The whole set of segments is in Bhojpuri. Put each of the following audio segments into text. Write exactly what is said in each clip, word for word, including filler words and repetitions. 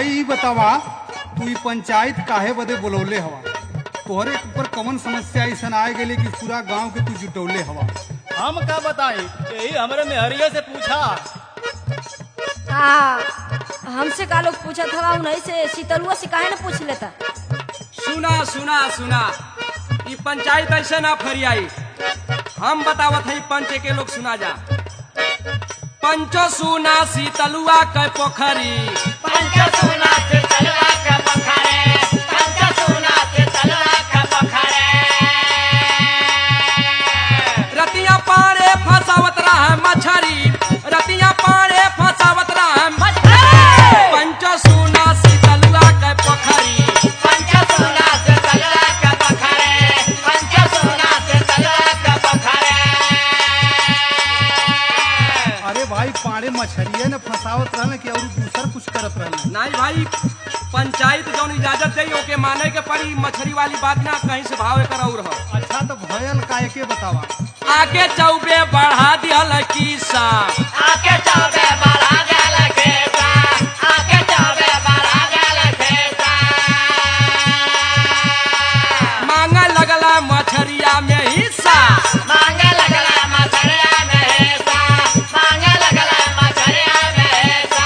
भाई बतावा तू ई पंचायत काहे बदे बुलौले हवा? तोहरे ऊपर कौन समस्या ऐसा आए गई कि पूरा गांव के तू जुटौले हवा? हम का बताई, यही हमारे मेहरिया से पूछा। हाँ, हमसे का लोग पूछा था, उन्हीं से शीतलुआ से काहे न पूछ लेता। सुना सुना सुना, ये पंचायत ऐसे ना फरियाई। हम बतावत है पंच के लोग सुना जा। पंचो सुना शीतलुआ के पोखरी, पंचो सुना शीतलुआ के पोखरी, पंचो सुना शीतलुआ के पोखरी। रतिया पारे फसावत रहा मछरी, रतिया पारे फसावत रहा मछरी। पंचो सुना शीतलुआ के पोखरी, पंचो सुना शीतलुआ के पोखरी, पंचो सुना शीतलुआ के पोखरी। अरे भाई पाड़े मछरिये ने फंसावत रहने कि और दूसर कुछ करत रहने? नहीं भाई, पंचायत जौन इजाजत दे ओके माने के पड़ी। मछली वाली बात ना कहीं से भाव कर और हो। अच्छा तो भयल काहे के बतावा? आगे चौबे बढ़ा दिया किस्सा, आके चौबे बढ़ा गेल खेसा, आके चौबे बढ़ा गेल खेसा। मांगे लगला मछरिया में हिस्सा, मांगे लगला मछरिया में हिस्सा, मांगे लगला मछरिया में हिस्सा।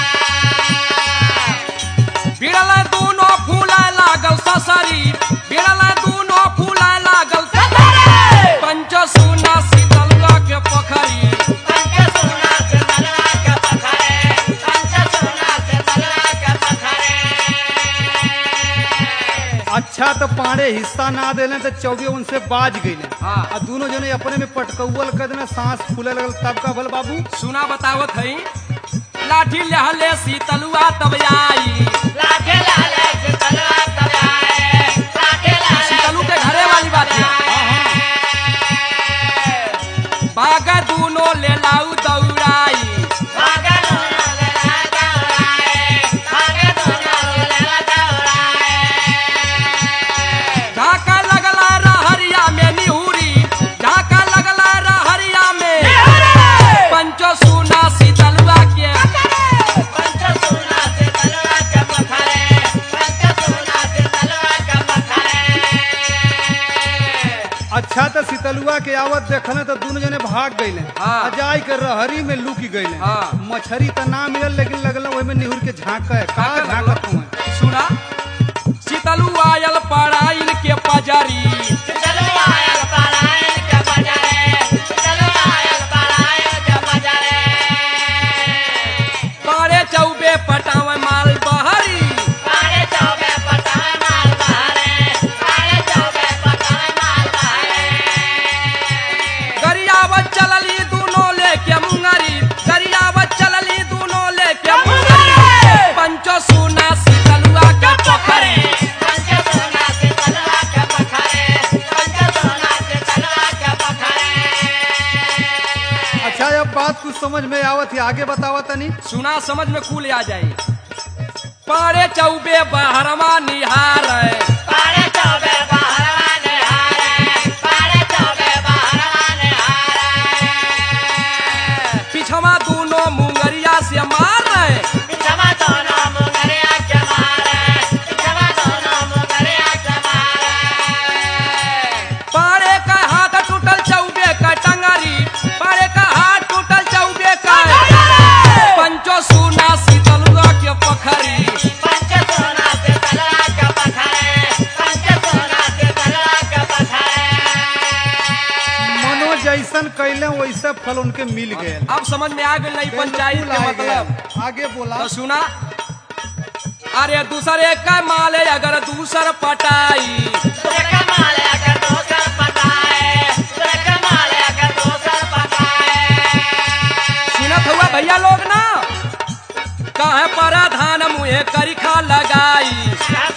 बिड़ला दूनो फूला लागल ससरी, बिड़ला दूनो फूला लागल ससरी। पंचो सुना शीतलुआ के पोखरी, पंचो सुना शीतलुआ के पोखरी, पंचो सुना शीतलुआ के पोखरी। अच्छा तो पाड़े हिस्सा ना देने तो चौबे उनसे बाज गई। हाँ। और दोनों जने अपने में पटकौल कर देना, सांस फूले लगल तब का भल बाबू? सुना बतावत है। लाठी लहले शीतलुआ तब आई, लाठे लाले शीतलुआ तब आए, लाठे लाले शीतलु के घरे वाली बात है। बाग दूनो ले लाऊ दौड़ाई, भागे दोनों लेला दौड़ाए, भागे दोनों लेला दौड़ाए। झाका लगला रहरिया में निहुरी, झाका लगला रहरिया में। पंचो सुना शीतलुआ के, पंचो सुना शीतलुआ के पोखरी, पंचो सुना शीतलुआ के पोखरी। अच्छा तो शीतलुआ के आवत देखने तो दोनों जने भाग गईले। हाँ। जाई के रहरी में लुकी गईले। हाँ। मछरी तो ना मिलल, लेकिन लगल वही में निहुर के झांका है। का झांकत हुए? सुना, शीतलुआ आयल पड़ाइन के पजरी, शीतलुआ आयल परायल के बजारे, शीतलुआ आयल परायल के बजारे। पारे चौबे पटावे माल बहरी। पारे चौबे पटावे माल बहारे, पारे चौबे पटावे माल बहारे। गरियावत चलली दूनो लेके मुंगरी, गरियावत चलली दूनो लेके मुंगरी। पंचो सुना शीतलुआ के पोखरी, पंचो सुना शीतलुआ के पोखरी, पंचो सुना शीतलुआ के पोखरी। अच्छा अब बात कुछ समझ में आवत है, आगे बतावा तनी। सुना समझ में कुल आ जाई। पारे चौबे बहरवा निहार, पारे चौबे बहरवा निहारे, पारे चौबे बहरवा निहारे। पिछवा दूनो मुंगरिया से मार। पिछवा दोनों मुंगरिया के मारे, पिछवा दोनों मुंगरिया के मारे। पारे का हाथ टूटल चौबे का टंगरी, पारे का हाथ टूटल चौबे का। पंचो सुना शीतलुआ के पोखरी, पंचो सुना शीतलुआ के पोखरी, पंचो सुना शीतलुआ के पोखरी। मनो जैसन कैले वैसे फल उनके मिल गए। अब समझ में आ गई नहीं पंचायत बिल्कुल के आ मतलब। गया। आगे बोला। तो सुना, अरे दूसरे का माले अगर दूसर पटाई, दूसरे के माले अगर दूसर पटाए, दूसरे के माले अगर दूसर पटाए। सुनत हुआ भैया लोग ना, कहे पराधान मुहे करिखा लगाई,